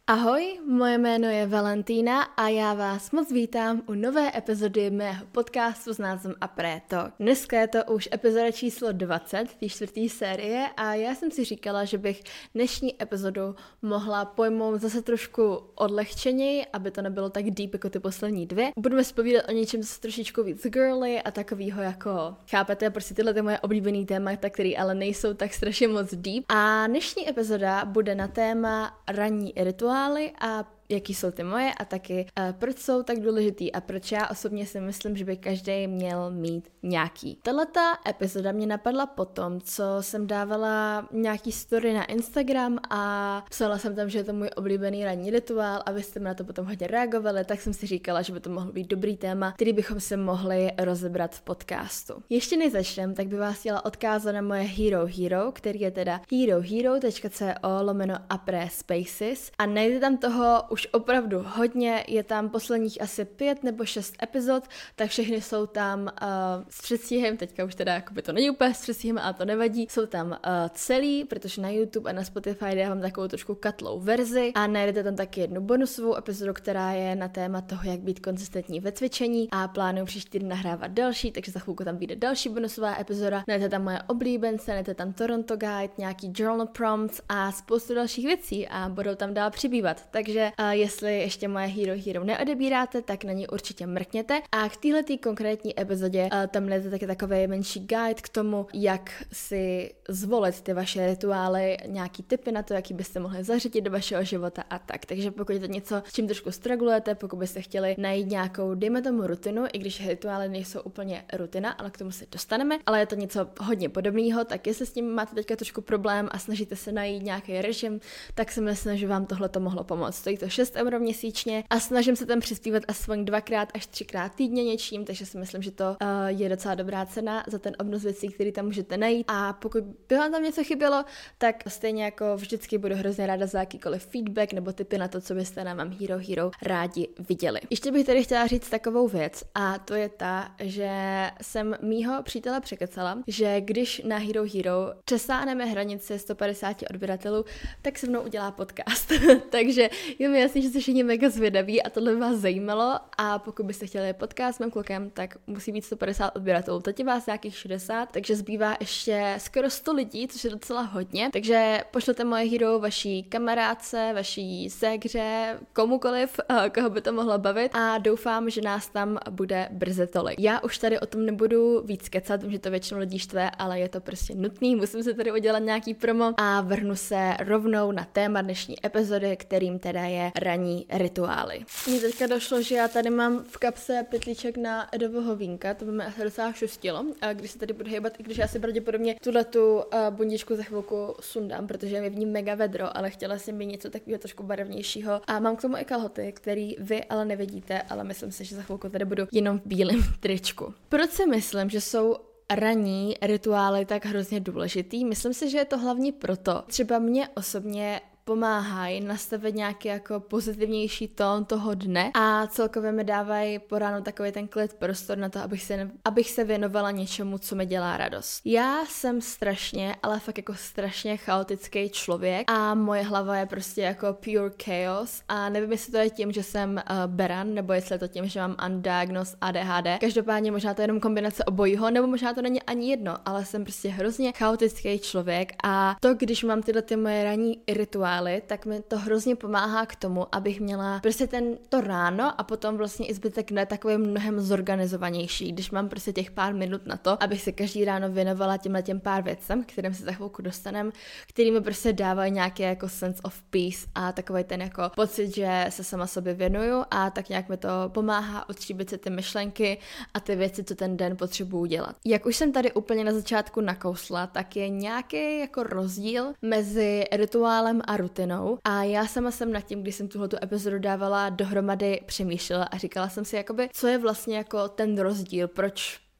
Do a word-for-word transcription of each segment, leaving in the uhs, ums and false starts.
Ahoj, moje jméno je Valentína a já vás moc vítám u nové epizody mého podcastu s názvem Après Talk. Dneska je to už epizoda číslo dvacet, té čtvrté série a já jsem si říkala, že bych dnešní epizodu mohla pojmout zase trošku odlehčeněji, aby to nebylo tak deep jako ty poslední dvě. Budeme si povídat o něčem zase trošičku víc girly a takovýho jako, chápete, prostě tyhle ty moje oblíbený témata, které ale nejsou tak strašně moc deep. A dnešní epizoda bude na téma ranní rituál a jaký jsou ty moje a taky uh, proč jsou tak důležitý a proč já osobně si myslím, že by každý měl mít nějaký. Tahleta epizoda mě napadla potom, co jsem dávala nějaký story na Instagram a psala jsem tam, že je to můj oblíbený ranní rituál a vy jste mi na to potom hodně reagovali, tak jsem si říkala, že by to mohlo být dobrý téma, který bychom se mohli rozebrat v podcastu. Ještě než začnem, tak by vás chtěla odkázat na moje Hero Hero, který je teda herohero tečka co lomeno Après Spaces a najde tam toho už opravdu hodně, je tam posledních asi pět nebo šest epizod, tak všechny jsou tam uh, s předstihem, teďka už teda jakoby to není úplně s předstihem, ale to nevadí, jsou tam uh, celý, protože na YouTube a na Spotify dávám takovou trošku katlou verzi a najdete tam taky jednu bonusovou epizodu, která je na téma toho, jak být konzistentní ve cvičení a plánuju příští týden nahrávat další, takže za chvilku tam vyjde další bonusová epizoda, najdete tam moje oblíbence, najdete tam Toronto Guide, nějaký journal prompts a spoustu dalších věcí a budou tam dál přibývat, takže uh, jestli ještě moje Hero Hero neodebíráte, tak na ní určitě mrkněte. A k téhletý konkrétní epizodě uh, tam najdete taky takový menší guide k tomu, jak si zvolit ty vaše rituály, nějaký tipy na to, jaký byste mohli zařadit do vašeho života a tak. Takže pokud je to něco, s čím trošku strugglujete, pokud byste chtěli najít nějakou, dejme tomu rutinu, i když rituály nejsou úplně rutina, ale k tomu se dostaneme, ale je to něco hodně podobného, tak jestli s tím máte teďka trošku problém a snažíte se najít nějaký režim, tak si myslím, že vám tohle to mohlo pomoct. Stojí to šest euro měsíčně a snažím se tam přispívat aspoň dvakrát až třikrát týdně něčím, takže si myslím, že to uh, je docela dobrá cena za ten obnos věcí, který tam můžete najít. A pokud by vám tam něco chybělo, tak stejně jako vždycky budu hrozně ráda za jakýkoliv feedback nebo tipy na to, co byste na mém Hero Hero rádi viděli. Ještě bych tady chtěla říct takovou věc a to je ta, že jsem mýho přítele překecala, že když na Hero Hero přesáhneme hranici sto padesát odběratelů, tak se mnou udělá podcast. Takže je mi jasný, že jste všichni mega zvědaví a tohle by vás zajímalo a pokud byste chtěli podcast s mým klukem, tak musí být sto padesát odběratelů. Teď je vás nějakých šedesát, takže zbývá ještě skoro sto lidí, což je docela hodně. Takže pošlete moje Hero vaší kamarádce, vaší ségře, komukoliv, koho by to mohlo bavit a doufám, že nás tam bude brzy tolik. Já už tady o tom nebudu víc kecat, vím, že to většinou lidí štve, ale je to prostě nutný, musím se tady udělat nějaký promo a vrhnu se rovnou na téma dnešní epizody, kterým teda je ranní rituály. Mně teďka došlo, že já tady mám v kapse pytlíček na edového vínka, to by mě asi docela šustilo, a když se tady budu hejbat, i když já si pravděpodobně tuhletu uh, bundičku za chvilku sundám, protože je mi v ní mega vedro, ale chtěla jsem mi něco takového trošku barevnějšího a mám k tomu i kalhoty, který vy ale nevidíte, ale myslím si, že za chvilku tady budu jenom v bílém tričku. Proč si myslím, že jsou ranní rituály tak hrozně důležitý? Myslím si, že je to hlavně proto, třeba mě osobně pomáhají nastavit nějaký jako pozitivnější tón toho dne a celkově mi dávají po ránu takový ten klid prostor na to, abych se, abych se věnovala něčemu, co mi dělá radost. Já jsem strašně, ale fakt jako strašně chaotický člověk a moje hlava je prostě jako pure chaos a nevím, jestli to je tím, že jsem uh, beran, nebo jestli je to tím, že mám undiagnosed A D H D. Každopádně možná to je jenom kombinace obojího, nebo možná to není ani jedno, ale jsem prostě hrozně chaotický člověk a to, když mám tyhle ty moje ranní rituály, tak mi to hrozně pomáhá k tomu, abych měla prostě ten to ráno a potom vlastně i zbytek dne takový mnohem zorganizovanější, když mám prostě těch pár minut na to, abych se každý ráno věnovala těmhle těm pár věcem, kterým se za chvilku dostanem, který mi prostě dávají nějaký jako sense of peace a takový ten jako pocit, že se sama sobě věnuju a tak nějak mi to pomáhá odstříbit se ty myšlenky a ty věci, co ten den potřebuju dělat. Jak už jsem tady úplně na začátku nakousla, tak je nějaký jako rozdíl mezi rituálem a rutinou a já sama jsem nad tím, když jsem tuhletu epizodu dávala dohromady, přemýšlela a říkala jsem si jakoby, co je vlastně jako ten rozdíl, proč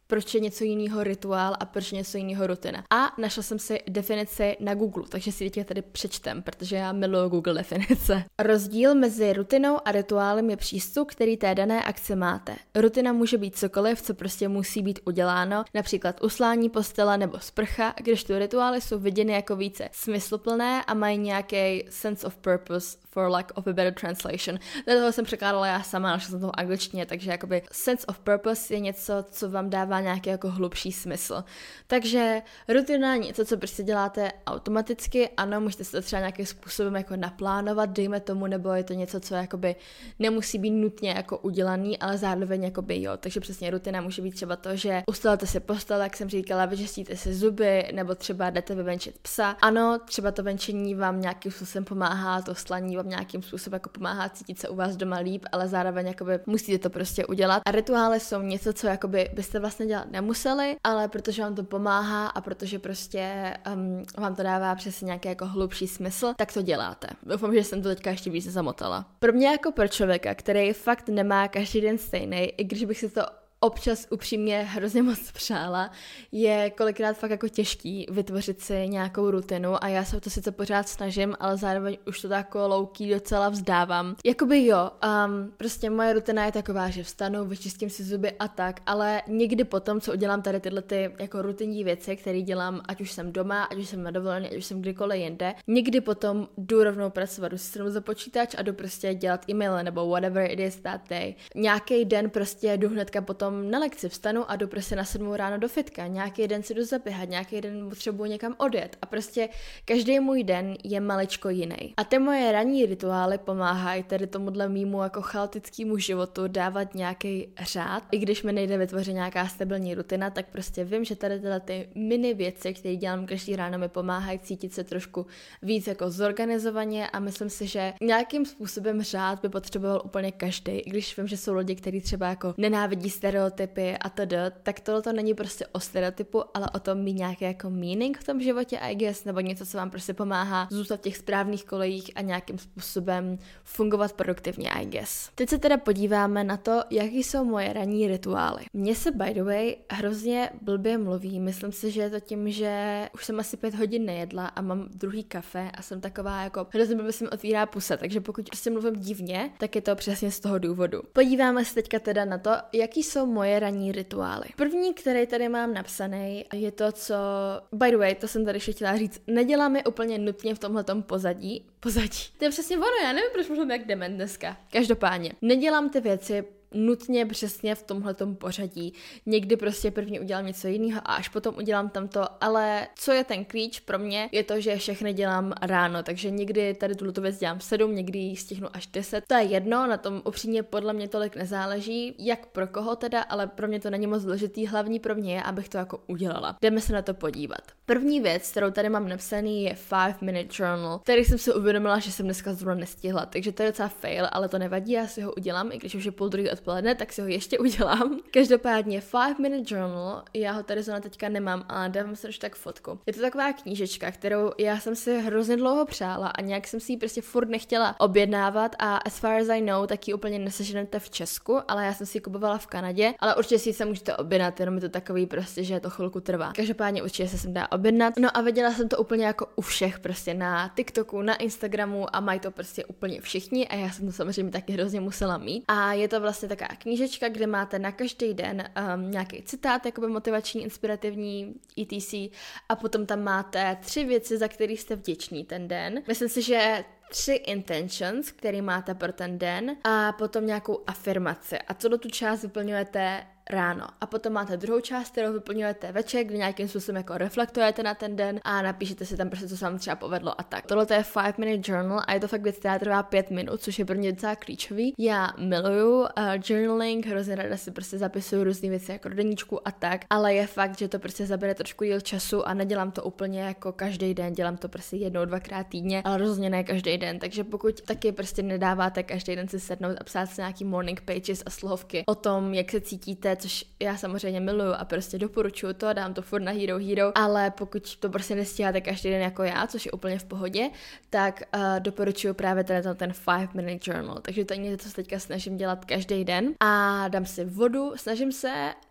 proč je něco jiného rituál a proč je něco jiného rutina. A našla jsem si definici na Google, takže si teď tady přečtem, protože já miluji Google definice. Rozdíl mezi rutinou a rituálem je přístup, který té dané akce máte. Rutina může být cokoliv, co prostě musí být uděláno, například uslání postele nebo sprcha, když tu rituály jsou viděny jako více smysluplné a mají nějaký sense of purpose for lack of a better translation. Toho jsem překládala já sama, našla jsem to v angličtině, takže jakoby sense of purpose je něco, co vám dává nějaký jako hlubší smysl. Takže rutina je něco, co prostě děláte automaticky, ano, můžete si to třeba nějakým způsobem jako naplánovat, dejme tomu, nebo je to něco, co jakoby nemusí být nutně jako udělaný, ale zároveň jakoby jo. Takže přesně rutina může být třeba to, že ustalete si postel, jak jsem říkala, vyčistíte si zuby, nebo třeba jdete vyvenčit psa. Ano, třeba to venčení vám nějakým způsobem pomáhá, to slaní vám nějakým způsobem jako pomáhá cítit se u vás doma líp, ale zároveň jakoby musíte to prostě udělat. A rituály jsou něco, co jakoby byste vlastně dělat nemuseli, ale protože vám to pomáhá a protože prostě um, vám to dává přesně nějaký jako hlubší smysl, tak to děláte. Doufám, že jsem to teďka ještě víc zamotala. Pro mě jako pro člověka, který fakt nemá každý den stejný, i když bych si to občas upřímně hrozně moc přála, je kolikrát fakt jako těžký vytvořit si nějakou rutinu a já se o to sice pořád snažím, ale zároveň už to tako low-key docela vzdávám. Jakoby jo, um, prostě moje rutina je taková, že vstanu, vyčistím si zuby a tak, ale někdy potom, co udělám tady tyhle ty jako rutinní věci, které dělám, ať už jsem doma, ať už jsem na dovolené, ať už jsem kdykoliv jinde, někdy potom jdu rovnou pracovat, jdu si sednu za počítač a jdu prostě dělat e-maily nebo whatever it is that day. Nějaký den prostě jdu hnedka potom na lekci vstanu a jdu prostě na sedmou ráno do fitka, nějaký den si jdu zaběhat, nějaký den potřebuji někam odjet a prostě každý můj den je maličko jiný. A ty moje ranní rituály pomáhají tedy tomuhle mýmu jako chaotickému životu dávat nějaký řád. I když mi nejde vytvořit nějaká stabilní rutina, tak prostě vím, že tady tyhle ty mini věci, které dělám každý ráno, mi pomáhají cítit se trošku víc jako zorganizovaně a myslím si, že nějakým způsobem řád by potřeboval úplně každý. I když vím, že jsou lidi, kteří třeba jako nenávidí stereotypy a td., tak tohle to není prostě o stereotypu, ale o tom mít nějaký jako meaning v tom životě, I guess, nebo něco, co vám prostě pomáhá zůstat v těch správných kolejích a nějakým způsobem fungovat produktivně, I guess. Teď se teda podíváme na to, jaký jsou moje ranní rituály. Mně se by the way hrozně blbě mluví, myslím si, že je to tím, že už jsem asi pět hodin nejedla a mám druhý kafe a jsem taková jako hrozně blbě se mi otvírá pusa, takže pokud prostě mluvím divně, tak je to přesně z toho důvodu. Podíváme se teďka teda na to, jaký jsou moje ranní rituály. První, který tady mám napsaný, je to, co by the way, to jsem tady ještě chtěla říct, nedělám je úplně nutně v tomhletom pozadí. Pozadí. To je přesně ono, já nevím, proč mluvím jak dement dneska. Každopádně, nedělám ty věci nutně přesně v tomhletom pořadí. Někdy prostě první udělám něco jiného a až potom udělám tamto, ale co je ten klíč pro mě, je to, že všechny dělám ráno, takže někdy tady tuto věc dělám sedm, někdy ji stihnu až deset. To je jedno, na tom upřímně podle mě tolik nezáleží, jak pro koho teda, ale pro mě to není moc důležitý, hlavní pro mě je, abych to jako udělala. Jdeme se na to podívat. První věc, kterou tady mám napsaný, je five minute journal, který jsem si uvědomila, že jsem dneska zrovna nestihla, takže to je docela fail, ale to nevadí, já si ho udělám, i když už je půl druhý odpoledne, tak si ho ještě udělám. Každopádně five minute journal, já ho tady zrovna teďka nemám, ale dávám se už tak fotku. Je to taková knížečka, kterou já jsem si hrozně dlouho přála a nějak jsem si ji prostě furt nechtěla objednávat a as far as I know, tak ji úplně neseženete v Česku, ale já jsem si ji kupovala v Kanadě, ale určitě si ji se můžete objednat, jenom je to takový prostě, že to chvilku trvá. Každopádně určitě se sem dá objednat. No a viděla jsem to úplně jako u všech, prostě na TikToku, na Instagramu a mají to prostě úplně všichni a já jsem to samozřejmě taky hrozně musela mít. A je to vlastně taková knížečka, kde máte na každý den um, nějaký citát, jakoby motivační, inspirativní, et cetera. A potom tam máte tři věci, za které jste vděční ten den. Myslím si, že tři intentions, které máte pro ten den a potom nějakou afirmaci. A celou tu část vyplňujete ráno. A potom máte druhou část, kterou vyplňujete večer, kdy nějakým způsobem jako reflektujete na ten den a napíšete si tam prostě, co se vám třeba povedlo a tak. Tohle je five minute journal a je to fakt věc, která trvá pět minut, což je pro mě docela klíčový. Já miluju uh, journaling, hrozně ráda si prostě zapisuju různé věci jako do deníčku a tak, ale je fakt, že to prostě zabere trošku díl času a nedělám to úplně jako každý den, dělám to prostě jednou, dvakrát týdně, ale rozhodně ne každý den, takže pokud taky prostě nedáváte každý den si sednout a psát si nějaký morning pages a slohovky o tom, jak se cítíte, což já samozřejmě miluju a prostě doporučuju to, dám to furt na Hero Hero, ale pokud to prostě nestíháte každý den jako já, což je úplně v pohodě, tak uh, doporučuju právě ten, ten five minute journal, takže to je něco, co se teďka snažím dělat každý den a dám si vodu, snažím se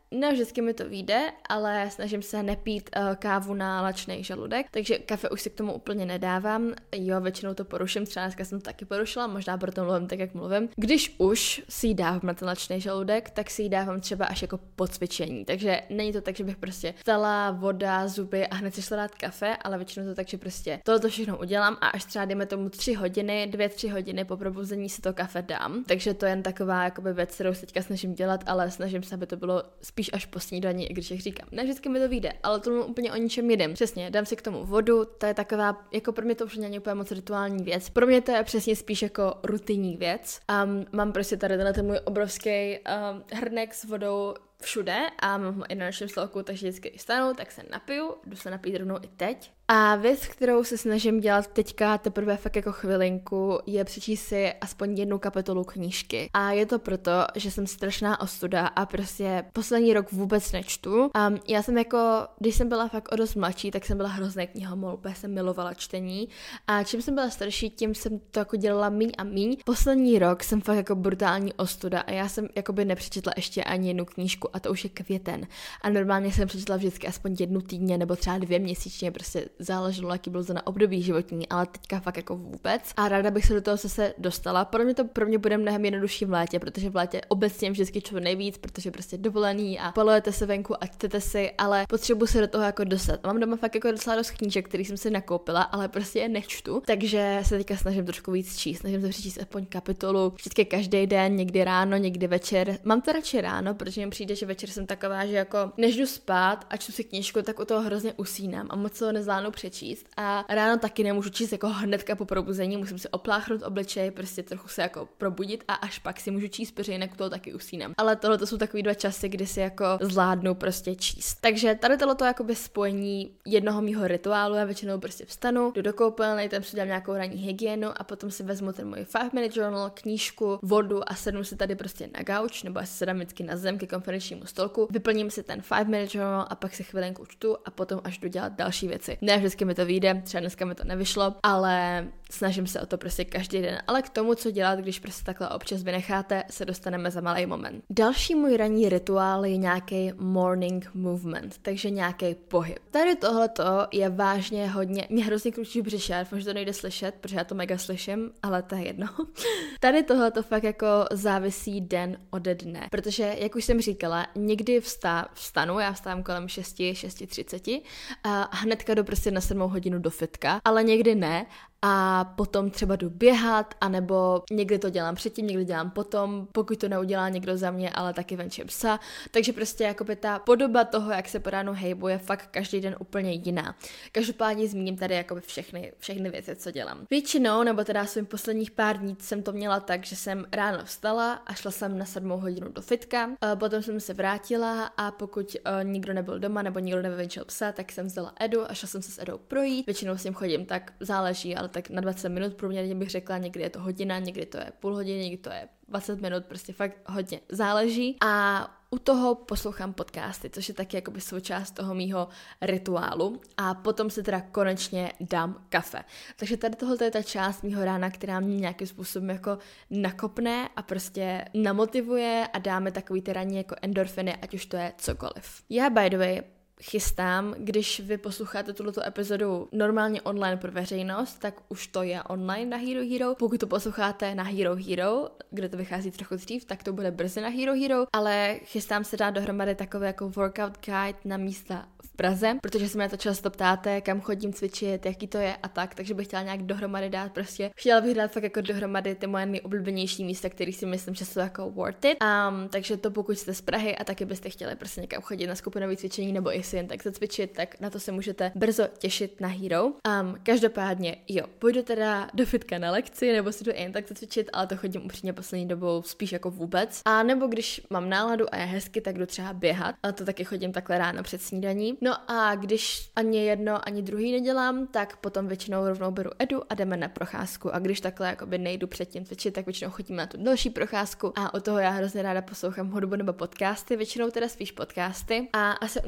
Ne vždycky mi to vyjde, ale snažím se nepít uh, kávu na lačnej žaludek, takže kafe už si k tomu úplně nedávám. Jo, většinou to poruším, třeba dneska jsem to taky porušila, možná proto mluvím tak, jak mluvím. Když už si ji dávám na ten lačnej žaludek, tak si ji dávám třeba až jako po cvičení. Takže není to tak, že bych prostě vstala, voda, zuby a hned si šla dát kafe, ale většinou to tak, že prostě tohle všechno udělám a až třeba dejme tomu tři hodiny, dvě, tři hodiny po probuzení si to kafe dám. Takže to je jen taková jakoby věc, kterou se teďka snažím dělat, ale snažím se, aby to bylo spíš až po snídani, i když jak říkám, ne vždycky mi to vyjde, ale to úplně o ničem jedem. Přesně, dám si k tomu vodu, to je taková, jako pro mě to už není úplně moc rituální věc. Pro mě to je přesně spíš jako rutinní věc. Um, mám prostě tady tenhle ten můj obrovský um, hrnek s vodou všude a mám ho i na našem stolku, takže vždycky vstanu, tak se napiju, jdu se napít rovnou i teď. A věc, kterou se snažím dělat teďka teprve fakt jako chvilinku, je přečíst si aspoň jednu kapitolu knížky. A je to proto, že jsem strašná ostuda a prostě poslední rok vůbec nečtu. Um, já jsem jako, když jsem byla fakt o dost mladší, tak jsem byla hrozně knihomol, úplně jsem milovala čtení. A čím jsem byla starší, tím jsem to jako dělala míň a míň. Poslední rok jsem fakt jako brutální ostuda a já jsem jakoby nepřečetla ještě ani jednu knížku a to už je květen. A normálně jsem přečetla vždycky aspoň jednu týdně nebo třeba dvě měsíčně, prostě záleželo, jaký byl na období životní, ale teďka fakt jako vůbec. A ráda bych se do toho zase dostala. Pro mě to pro mě bude mnohem jednodušší v létě, protože v létě obecně vždycky čtu nejvíc, protože prostě dovolený a polujete se venku a čtete si, ale potřebuji se do toho jako dostat. Mám doma fakt jako docela dost knížek, který jsem si nakoupila, ale prostě je nečtu. Takže se teďka snažím trošku víc číst. Snažím se přečíst aspoň kapitolu vždycky každý den, někdy ráno, někdy večer. Mám to radši ráno, protože mi přijde, že večer jsem taková, že jako než jdu spát a čtu si knížku, tak u toho hrozně usínám a moc toho nezvládnu přečíst. A ráno taky nemůžu číst jako hnedka po probuzení, musím si opláchnout obličej, prostě trochu se jako probudit a až pak si můžu číst, protože jinak u toho taky usínám. Ale tohle to jsou takový dva časy, kdy si jako zvládnu prostě číst. Takže tady tohle to jakoby spojení jednoho mýho rituálu, já většinou prostě vstanu, jdu do koupelny, tam si dám nějakou ranní hygienu a potom si vezmu ten můj five minute journal, knížku, vodu a sednu si tady prostě na gauč, nebo asi sedám vždycky na zem ke konferenčnímu stolku, vyplním si ten five minute journal a pak si chvilenku čtu a potom až jdu dělat další věci. Ne vždycky mi to vyjde, třeba dneska mi to nevyšlo, ale snažím se o to prostě každý den. Ale k tomu, co dělat, když prostě takhle občas vynecháte, se dostaneme za malý moment. Další můj ranní rituál je nějaký morning movement, takže nějaký pohyb. Tady tohleto je vážně hodně, mě hrozně kručí v břiše, já doufám, že to nejde slyšet, protože já to mega slyším, ale to je jedno. Tady tohleto fakt jako závisí den ode dne, protože jak už jsem říkala, někdy vstá, vstanu, já vstávám kolem šesti, šesti třiceti a hnedka jdu prostě na sedmou hodinu do fitka, ale někdy ne. A potom třeba jdu běhat, anebo někdy to dělám předtím, někdy dělám potom, pokud to neudělá někdo za mě, ale taky venčím psa. Takže prostě jakoby ta podoba toho, jak se po ránu hejbu, je fakt každý den úplně jiná. Každopádně zmíním tady jakoby všechny, všechny věci, co dělám. Většinou, nebo teda svým posledních pár dní jsem to měla tak, že jsem ráno vstala a šla jsem na sedmou hodinu do fitka, potom jsem se vrátila a pokud nikdo nebyl doma nebo nikdo nevyvenčil psa, tak jsem vzala Edu a šla jsem se s Edou projít. Většinou s ním chodím, tak záleží, ale tak na dvacet minut, průměrně bych řekla, někdy je to hodina, někdy to je půl hodiny, někdy to je dvacet minut, prostě fakt hodně záleží. A u toho poslouchám podcasty, což je taky jakoby součást toho mýho rituálu a potom si teda konečně dám kafe. Takže tady tohle je ta část mýho rána, která mě nějakým způsobem jako nakopne a prostě namotivuje a dáme takový ty ranní jako endorfiny, ať už to je cokoliv. Já by the way chystám, když vy posloucháte tuto epizodu normálně online pro veřejnost, tak už to je online na Hero Hero. Pokud to posloucháte na Hero Hero, kde to vychází trochu dřív, tak to bude brzy na Hero Hero, ale chystám se dát dohromady takové jako workout guide na místa v Praze, protože se mě to často ptáte, kam chodím cvičit, jaký to je a tak, takže bych chtěla nějak dohromady dát prostě. Chtěla bych dát fakt jako dohromady ty moje nejoblíbenější místa, které si myslím, že jsou jako worth it. Um, takže to pokud jste z Prahy a taky byste chtěli prostě někam chodit na skupinové cvičení nebo i si jen tak zacvičit, tak na to se můžete brzo těšit na Hero. Um, každopádně, jo, půjdu teda do fitka na lekci, nebo si jdu jen tak zacvičit, ale to chodím upřímně poslední dobou spíš jako vůbec. A nebo když mám náladu a je hezky, tak jdu třeba běhat. A to taky chodím takhle ráno před snídaní. No a když ani jedno, ani druhý nedělám, tak potom většinou rovnou beru Edu a jdeme na procházku. A když takhle jakoby nejdu předtím cvičit, tak většinou chodím na tu další procházku. A od toho já hrozně ráda poslouchám hudbu nebo podcasty, většinou teda spíš podcasty. A asi o mě víte, že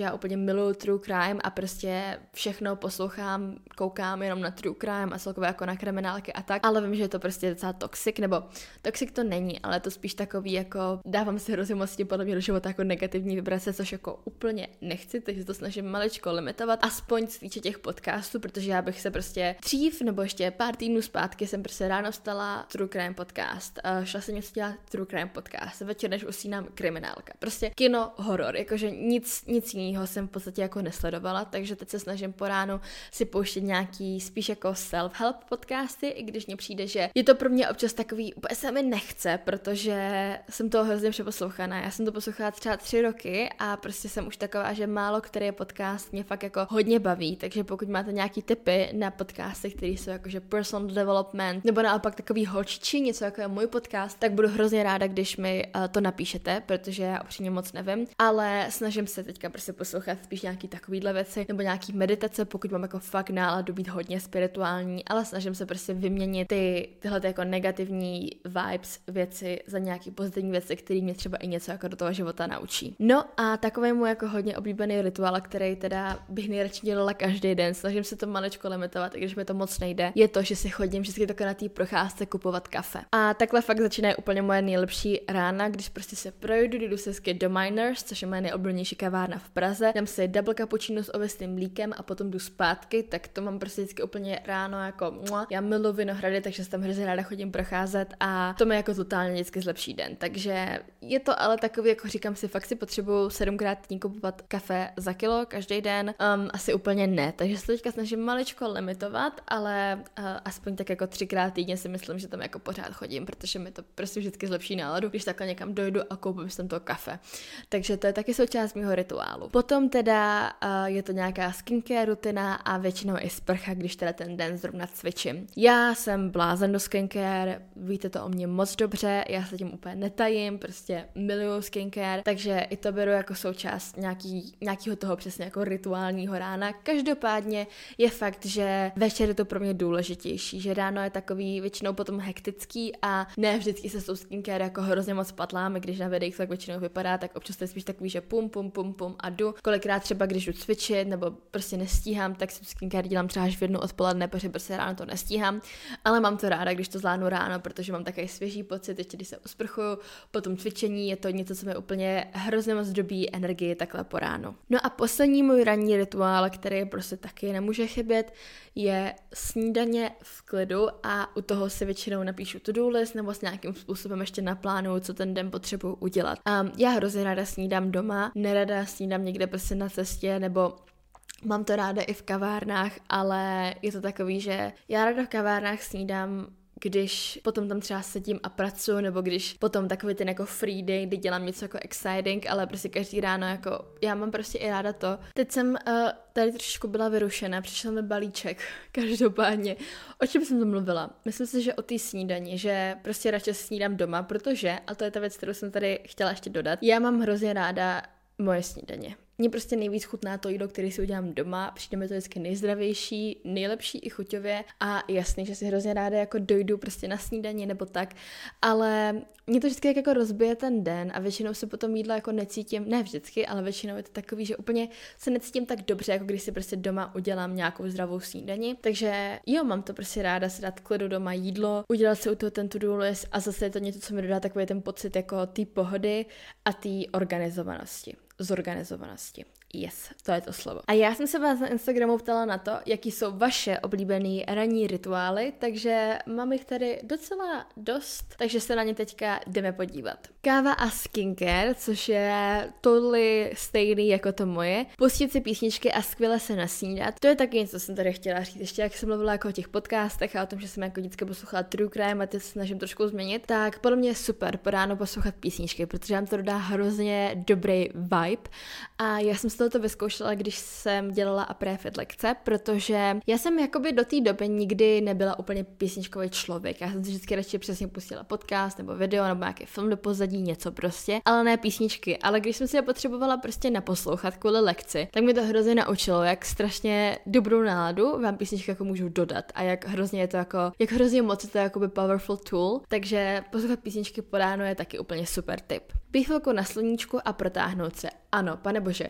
já úplně miluju true crime a prostě všechno poslouchám, koukám jenom na true crime a celkově jako na kriminálky a tak, ale vím, že je to prostě docela toxic, nebo toxic to není, ale to spíš takový jako dávám si hrozně moc podle mě do života jako negativní vibrace, což jako úplně nechci, takže to snažím maličko limitovat, aspoň z týče těch podcastů, protože já bych se prostě dřív nebo ještě pár týdnů zpátky jsem prostě ráno vstala true crime podcast, šla jsem něco dělat true crime podcast, večer než usínám kriminálka, prostě kino, horor, jakože nic, nic jiného jsem v podstatě jako nesledovala, takže teď se snažím po ránu si pouštět nějaký spíš jako self-help podcasty, i když mně přijde, že je to pro mě občas takový, úplně se mi nechce, protože jsem toho hrozně přeposlouchaná. Já jsem to poslouchala třeba tři roky a prostě jsem už taková, že málo který podcast mě fakt jako hodně baví, takže pokud máte nějaký tipy na podcasty, které jsou jakože personal development, nebo naopak takový holčičí, něco jako je můj podcast, tak budu hrozně ráda, když mi uh, to napíšete, protože já upřímně moc nevím, ale snažím se teďka prostě poslouchat spíš nějaký takovýhle věci, nebo nějaký meditace, pokud mám jako fakt náladu být hodně spirituální, ale snažím se prostě vyměnit ty, tyhle ty jako negativní vibes věci za nějaký pozitivní věci, který mě třeba i něco jako do toho života naučí. No a takový můj jako hodně oblíbený rituál, který teda bych nejradši dělala každý den, snažím se to maličko limitovat, i když mi to moc nejde, je to, že si chodím vždycky takhle na té procházce kupovat kafe. A takhle fakt začínají úplně moje nejlepší rána, když prostě se projdu, jdu se vždycky do Miners, což je moje nejoblíbenější kavárna v Praze, dám si double cappuccino s ovesným mlíkem a potom jdu zpátky, tak to mám prostě vždycky úplně ráno jako mua. Já miluji Vinohrady, takže se tam hrozně ráda chodím procházet a to mi jako totálně vždycky zlepší den. Takže je to ale takový, jako říkám si, fakt si potřebuju sedmkrát týdně kupovat kafe za kilo každý den, um, asi úplně ne, takže se teďka snažím maličko limitovat, ale uh, aspoň tak jako třikrát týdně si myslím, že tam jako pořád chodím, protože mi to prostě vždycky zlepší náladu, když takhle někam dojdu a koupím si tam to kafe. Takže to je taky součást mého rituálu. Potom teda uh, je to nějaká skincare rutina a většinou i sprcha, když teda ten den zrovna cvičím. Já jsem blázen do skincare, víte to o mě moc dobře, já se tím úplně netajím, prostě miluju skincare, takže i to beru jako součást nějaký, nějakého toho přesně jako rituálního rána. Každopádně je fakt, že večer je to pro mě důležitější, že ráno je takový většinou potom hektický a ne vždycky se s tou skincare jako hrozně moc patláme, když na videích tak většinou vypadá, tak občas to je spíš takový, že pum, pum, pum, pum a jdu. Kolikrát třeba, když jdu cvičit nebo prostě nestíhám, tak si skincare dělám třeba až v jednu odpoledne, protože prostě ráno to nestíhám, ale mám to ráda, když to zvládnu ráno, protože mám takový svěží pocit, ještě když se usprchuju, potom cvičení je to něco, co mi úplně hrozně moc dobí energii takhle po ránu. No a poslední můj ranní rituál, který prostě taky nemůže chybět, je snídaně v klidu a u toho si většinou napíšu to-do list nebo s nějakým způsobem ještě naplánuju, co ten den potřebuji udělat. Um, já hrozně ráda snídám doma, nerada snídám někde prostě na cestě nebo mám to ráda i v kavárnách, ale je to takový, že já ráda v kavárnách snídám, když potom tam třeba sedím a pracuji, nebo když potom takový ten jako free day, kdy dělám něco jako exciting, ale prostě každý ráno jako, já mám prostě i ráda to. Teď jsem uh, tady trošičku byla vyrušena, přišel mi balíček, každopádně. O čem jsem to mluvila? Myslím si, že o té snídani, že prostě radši snídám doma, protože, a to je ta věc, kterou jsem tady chtěla ještě dodat, já mám hrozně ráda moje snídaně. Mně prostě nejvíc chutná to jídlo, které si udělám doma, přijde mi to vždycky nejzdravější, nejlepší i chuťově a jasný, že si hrozně ráda jako dojdu prostě na snídani nebo tak, ale mě to vždycky jako rozbije ten den a většinou se potom jídla jako necítím, ne vždycky, ale většinou je to takový, že úplně se necítím tak dobře, jako když si prostě doma udělám nějakou zdravou snídani, takže jo, mám to prostě ráda si dát klidu doma jídlo, udělat si u toho ten to-do list a zase je to něco, co mi dodá takový ten pocit jako té pohody a té organizovanosti. Zorganizovanosti. Yes, to je to slovo. A já jsem se vás na Instagramu ptala na to, jaký jsou vaše oblíbený ranní rituály, takže mám jich tady docela dost, takže se na ně teďka jdeme podívat. Káva a skincare, což je totally stejný jako to moje. Pustit si písničky a skvěle se nasnídat. To je taky něco, co jsem tady chtěla říct. Ještě jak jsem mluvila jako o těch podcastech a o tom, že jsem jako vždycky poslouchala true crime a teď se snažím trošku změnit, tak podle mě je super po ráno poslouchat písničky, protože vám to dodá hrozně dobrý vibe. A já jsem si to vyzkoušela, když jsem dělala apré-fit lekce, protože já jsem jakoby do té doby nikdy nebyla úplně písničkový člověk. Já jsem si vždycky radši přesně pustila podcast nebo video nebo nějaký film do pozadí, něco prostě, ale ne písničky. Ale když jsem si je potřebovala prostě naposlouchat kvůli lekci, tak mi to hrozně naučilo, jak strašně dobrou náladu vám písničky jako můžu dodat a jak hrozně je to jako, jak hrozně moc je to jakoby powerful tool, takže poslouchat písničky po ráno je taky úplně super tip. Být chvilku na sluníčku a protáhnout se. Ano, pane bože, já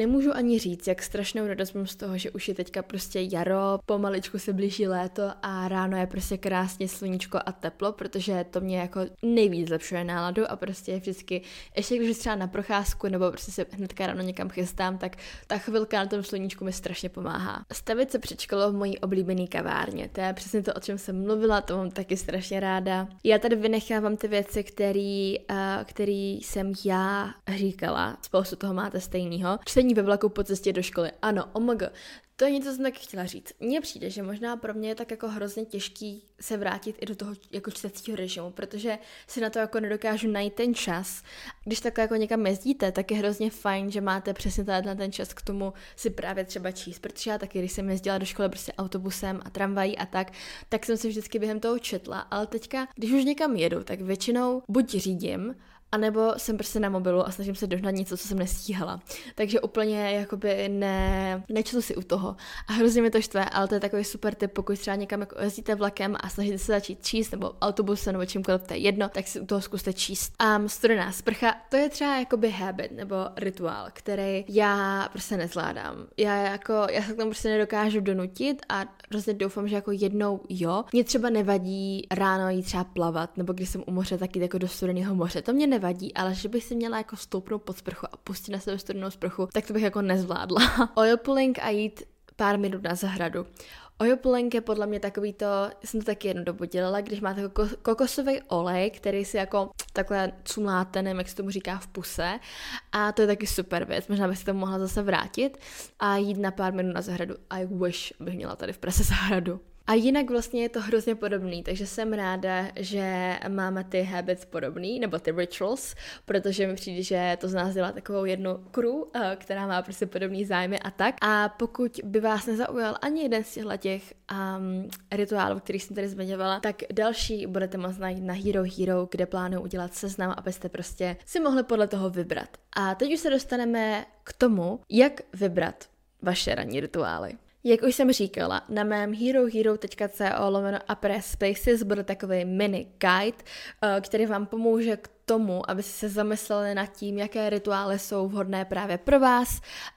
nemůžu ani říct, jak strašnou radost mám z toho, že už je teďka prostě jaro, pomaličku se blíží léto a ráno je prostě krásně sluníčko a teplo, protože to mě jako nejvíc zlepšuje náladu a prostě vždycky, ještě když třeba na procházku nebo prostě se hnedka ráno někam chystám, tak ta chvilka na tom sluníčku mi strašně pomáhá. Stavit se před školou v mojí oblíbené kavárně, to je přesně to, o čem jsem mluvila, to mám taky strašně ráda. Já tady vynechávám ty věci, který, uh, který jsem já říkala, spoustu toho máte stejného. Čtení ve vlaku po cestě do školy, ano, omg. To je něco, co jsem taky chtěla říct. Mně přijde, že možná pro mě je tak jako hrozně těžký se vrátit i do toho jako čtecího režimu, protože si na to jako nedokážu najít ten čas. Když tak jako někam jezdíte, tak je hrozně fajn, že máte přesně na ten čas k tomu si právě třeba číst, protože já taky, když jsem jezdila do školy prostě autobusem a tramvají a tak, tak jsem si vždycky během toho četla, ale teďka, když už někam jedu, tak většinou buď řídím, a nebo jsem prostě na mobilu a snažím se dohnat něco, co jsem nestíhala. Takže úplně jakoby ne, nečtu si u toho. A hrozně mi to štve, ale to je takový super tip, pokud třeba někam jako jezdíte vlakem a snažíte se začít číst, nebo autobusem, nebo čímkoliv, to je jedno, tak si u toho zkuste číst. A studená sprcha, to je třeba jakoby habit, nebo rituál, který já prostě nezvládám. Já jako, já se k tomu prostě nedokážu donutit a hrozně doufám, že jako jednou jo. Mně třeba nevadí ráno jít třeba plavat, nebo když jsem u moře, tak jít jako do studeného moře. To mě nevadí. Vadí, ale že bych si měla jako stoupnout pod sprchu a pustit na sebe studenou sprchu, tak to bych jako nezvládla. Oil pulling a jít pár minut na zahradu. Oil pulling je podle mě takový to, jsem to taky jednu dobu dělala, když máte koko, kokosový olej, který si jako takhle cumláte, nevím, jak se tomu říká, v puse, a to je taky super věc, možná bych si to mohla zase vrátit a jít na pár minut na zahradu. I wish bych měla tady v Praze zahradu. A jinak vlastně je to hrozně podobný, takže jsem ráda, že máme ty habits podobný, nebo ty rituals, protože mi přijde, že to z nás dělá takovou jednu crew, která má prostě podobný zájmy a tak. A pokud by vás nezaujal ani jeden z těch um, rituálů, který jsem tady zmiňovala, tak další budete moct najít na Hero Hero, kde plánuju udělat seznam, abyste prostě si mohli podle toho vybrat. A teď už se dostaneme k tomu, jak vybrat vaše ranní rituály. Jak už jsem říkala, na mém herohero.co lomeno Après Spaces bude takový mini guide, který vám pomůže k tomu, aby se zamysleli nad tím, jaké rituály jsou vhodné právě pro vás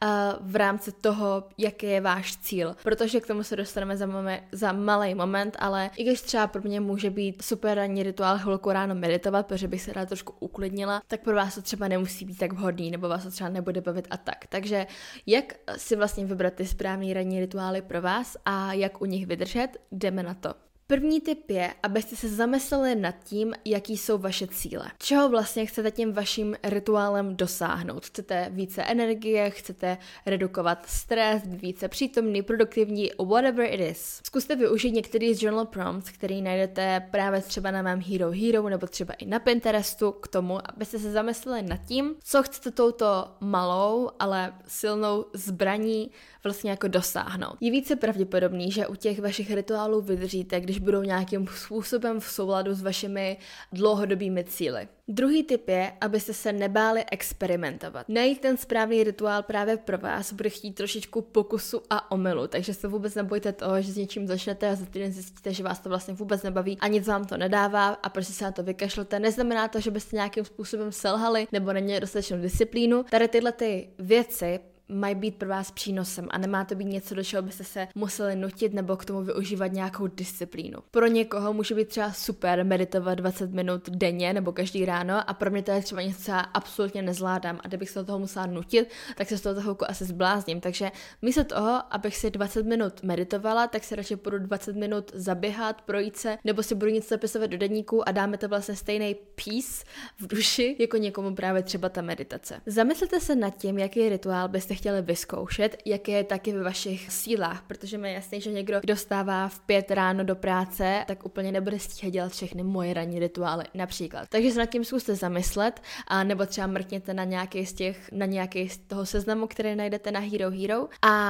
v rámci toho, jaký je váš cíl. Protože k tomu se dostaneme za, momen, za malý moment, ale i když třeba pro mě může být super ranní rituál chvilku ráno meditovat, protože bych se ráda trošku uklidnila, tak pro vás to třeba nemusí být tak vhodný, nebo vás to třeba nebude bavit a tak. Takže jak si vlastně vybrat ty správný ranní rituály pro vás a jak u nich vydržet, jdeme na to. První tip je, abyste se zamysleli nad tím, jaký jsou vaše cíle. Čeho vlastně chcete tím vaším rituálem dosáhnout? Chcete více energie, chcete redukovat stres, být více přítomný, produktivní, whatever it is. Zkuste využít některý z journal prompts, který najdete právě třeba na mém Hero Hero nebo třeba i na Pinterestu k tomu, abyste se zamysleli nad tím, co chcete touto malou, ale silnou zbraní vlastně jako dosáhnout. Je více pravděpodobný, že u těch vašich rituálů vydržíte, když budou nějakým způsobem v souladu s vašimi dlouhodobými cíli. Druhý tip je, abyste se nebáli experimentovat. Najít ten správný rituál právě pro vás bude chtít trošičku pokusu a omylu, takže se vůbec nebojte toho, že s něčím začnete a za týden zjistíte, že vás to vlastně vůbec nebaví a nic vám to nedává a prostě se na to vykašlete. Neznamená to, že byste nějakým způsobem selhali nebo neměli dostatečnou disciplínu. Tady tyhle ty věci mají být pro vás přínosem a nemá to být něco, do čeho byste se museli nutit nebo k tomu využívat nějakou disciplínu. Pro někoho může být třeba super meditovat dvacet minut denně nebo každý ráno a pro mě to je třeba něco, co já absolutně nezvládám a kdybych se do toho musela nutit, tak se z toho chvilku asi zblázním. Takže místo toho, abych si dvacet minut meditovala, tak se radši budu dvacet minut zaběhat, projít se, nebo si budu něco zapisovat do deníku a dáme to vlastně stejný peace v duši, jako někomu právě třeba ta meditace. Zamyslete se nad tím, jaký rituál byste chtěli vyzkoušet, jak je taky ve vašich sílách, protože mi je jasný, že někdo, kdo stává v pět ráno do práce, tak úplně nebude stíhat dělat všechny moje ranní rituály například. Takže se nad tím zkuste zamyslet a nebo třeba mrkněte na nějaký z těch, na nějaký z toho seznamu, který najdete na Hero Hero a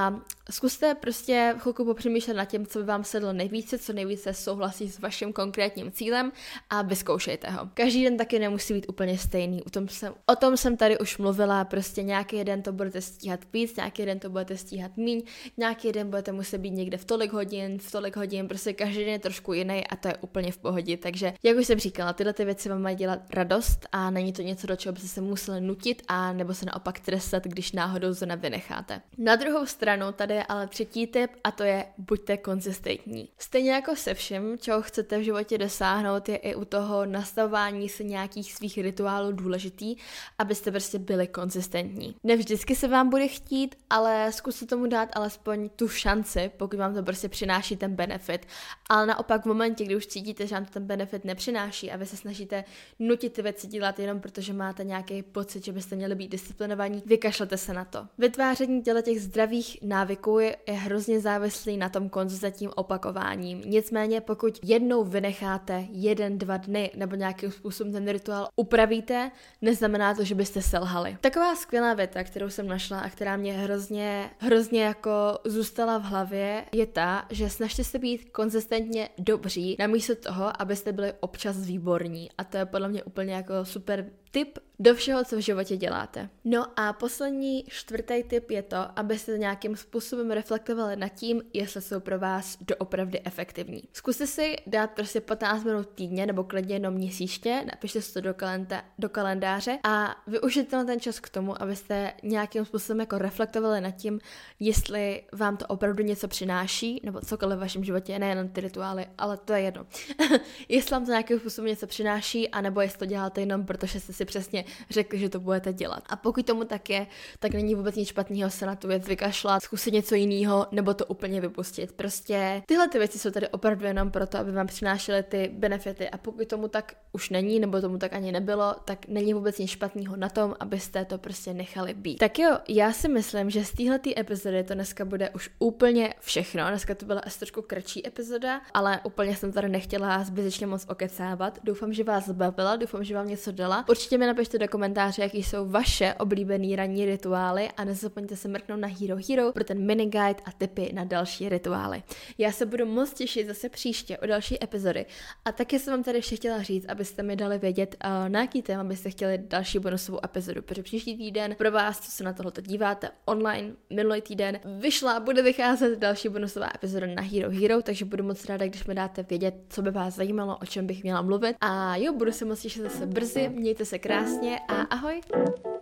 Zkuste prostě chvilku popřemýšlet nad tím, co by vám sedlo nejvíce, co nejvíce souhlasí s vaším konkrétním cílem a vyzkoušejte ho. Každý den taky nemusí být úplně stejný. O tom jsem, o tom jsem tady už mluvila, prostě nějaký den to budete stíhat víc, nějaký den to budete stíhat míň, nějaký den budete muset být někde v tolik hodin, v tolik hodin, prostě každý den je trošku jiný a to je úplně v pohodě. Takže, jak už jsem říkala, tyhle ty věci vám mají dělat radost a není to něco, do čeho byste se museli nutit a nebo se naopak trestat, když náhodou to nevynecháte. Na druhou stranu tady je ale třetí tip a to je buďte konzistentní. Stejně jako se vším, čeho chcete v životě dosáhnout, je i u toho nastavování se nějakých svých rituálů důležitý, abyste prostě byli konzistentní. Ne vždycky se vám bude chtít, ale zkuste tomu dát alespoň tu šanci, pokud vám to prostě přináší ten benefit. Ale naopak v momentě, kdy už cítíte, že vám to ten benefit nepřináší a vy se snažíte nutit ty věci dělat jenom protože máte nějaký pocit, že byste měli být disciplinovaní, vykašlete se na to. Vytváření těch zdravých návyků je hrozně závislý na tom konzistentním opakováním. Nicméně pokud jednou vynecháte jeden, dva dny nebo nějakým způsobem ten rituál upravíte, neznamená to, že byste selhali. Taková skvělá věta, kterou jsem našla a která mě hrozně, hrozně jako zůstala v hlavě, je ta, že snažte se být konzistentně dobří, namísto toho, abyste byli občas výborní. A to je podle mě úplně jako super tip do všeho, co v životě děláte. No a poslední čtvrtý tip je to, abyste nějakým způsobem reflektovali nad tím, jestli jsou pro vás doopravdy efektivní. Zkuste si dát prostě patnáct minut týdně nebo klidně jenom měsíčně, napište si to do, kalenda- do kalendáře a využijte ten čas k tomu, abyste nějakým způsobem jako reflektovali nad tím, jestli vám to opravdu něco přináší, nebo cokoliv v vašem životě, nejenom ty rituály, ale to je jedno. Jestli vám to nějakým způsobem něco přináší, anebo jestli to děláte jenom protože jste si přesně řekli, že to budete dělat. A pokud tomu tak je, tak není vůbec nic špatného se na tu věc vykašlat, zkusit něco jiného nebo to úplně vypustit. Prostě tyhle ty věci jsou tady opravdu jenom proto, aby vám přinášely ty benefity a pokud tomu tak už není, nebo tomu tak ani nebylo, tak není vůbec nic špatného na tom, abyste to prostě nechali být. Tak jo, já si myslím, že z téhletý epizody to dneska bude už úplně všechno. Dneska to byla asi trošku kratší epizoda, ale úplně jsem tady nechtěla zbytečně moc okecávat. Doufám, že vás bavila, doufám, že vám něco dala. Určitě mi napište do komentáře, jaký jsou vaše oblíbený ranní rituály a nezapomeňte se mrknout na Hero Hero pro ten miniguide a tipy na další rituály. Já se budu moc těšit zase příště o další epizody a taky jsem vám tady ještě chtěla říct, abyste mi dali vědět, uh, na jaký téma byste chtěli další bonusovou epizodu, protože příští týden pro vás, co se na tohleto díváte online, minulý týden vyšla, bude vycházet další bonusová epizoda na Hero Hero, takže budu moc ráda, když mi dáte vědět, co by vás zajímalo, o čem bych měla mluvit a jo, budu se moc těšit zase brzy, mějte se krásně a ahoj!